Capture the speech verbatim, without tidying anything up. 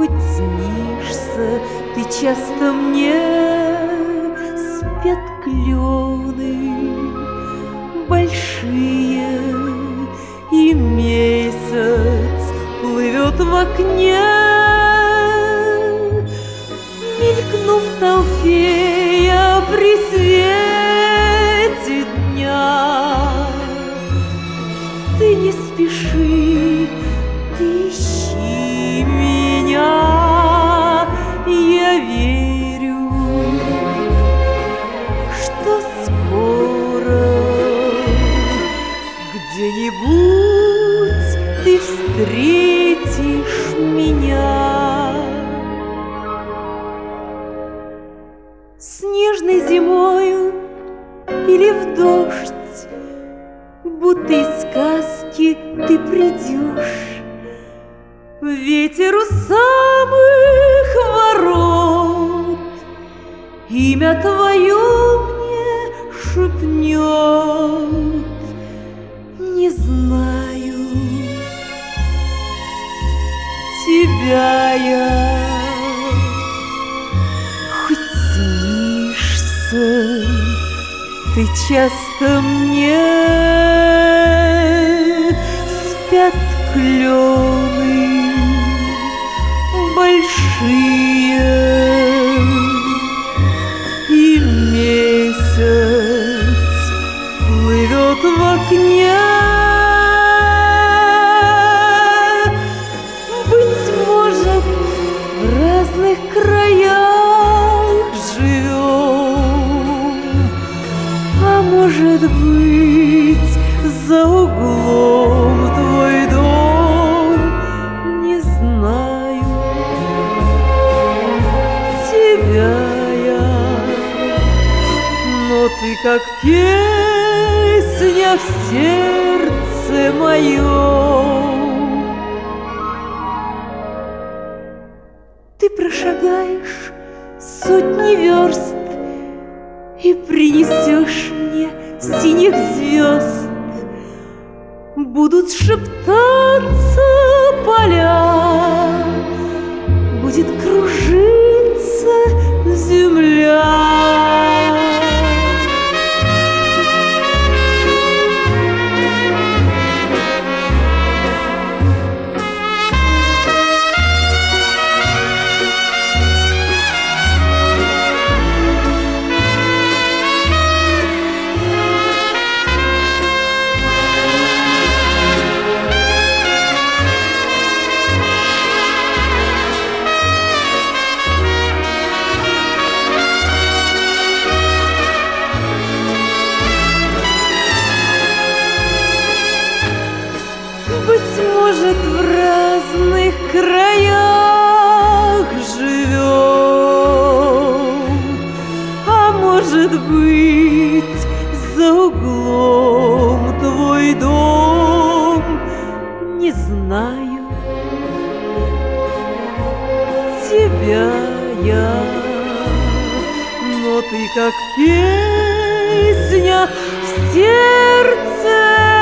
Хоть снишься ты часто мне, спят клены большие, и месяц плывет в окне. Мелькнув в толпе я при свете дня, ты не спеши, ты ищи меня. Я верю, что скоро где-нибудь ты встретишь меня. Снежной зимою или в дождь, будто из сказки ты придешь. Ветер у самых ворот имя твое мне шепнет. Не знаю тебя я, хоть снишься ты часто мне. Спят клены большие, и месяц плывет в окне. Быть может, в разных краях живем, а может быть, за углом твой дом. Не знаю тебя я, но ты как песня в сердце моем. Ты прошагаешь сотни верст и принесешь мне синих звезд. Будут шептаться поля, будет кружиться земля. Быть может, в разных краях живем, а может быть, за углом твой дом. Не знаю тебя я, но ты как песня в сердце